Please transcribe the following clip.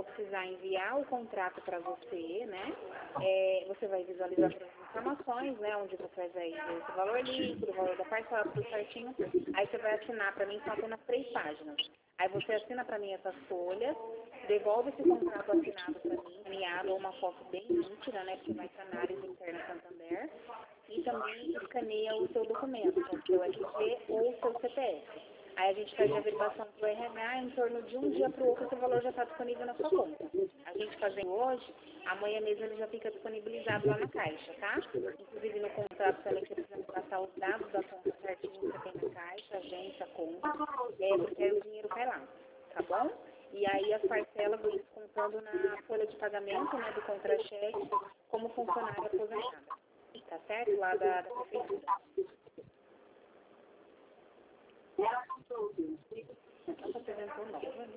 vou precisar enviar o contrato para você, né? Você vai visualizar todas as informações, né? Onde você vai ver o valor líquido, o valor da parcela, tudo certinho. Aí você vai assinar para mim, são apenas 3 páginas. Aí você assina para mim essas folhas, devolve esse contrato assinado para mim, encaminhado ou uma foto bem nítida, né? Porque vai para análise interna Santander. E também escaneia o seu documento, o seu RG ou o seu CPF. Aí a gente faz a averiguação do RH, em torno de um dia para o outro, esse valor já está disponível na sua conta. A gente fazendo hoje, amanhã mesmo ele já fica disponibilizado lá na Caixa, tá? Inclusive no contrato também você precisa passar os dados da conta certinho que você tem na Caixa, agência, conta, porque aí o dinheiro cai lá, tá bom? E aí as parcelas vão descontando na folha de pagamento, né, do contra-cheque, como funcionária aposentada, tá certo? Lá da prefeitura. Ela apresentou nova.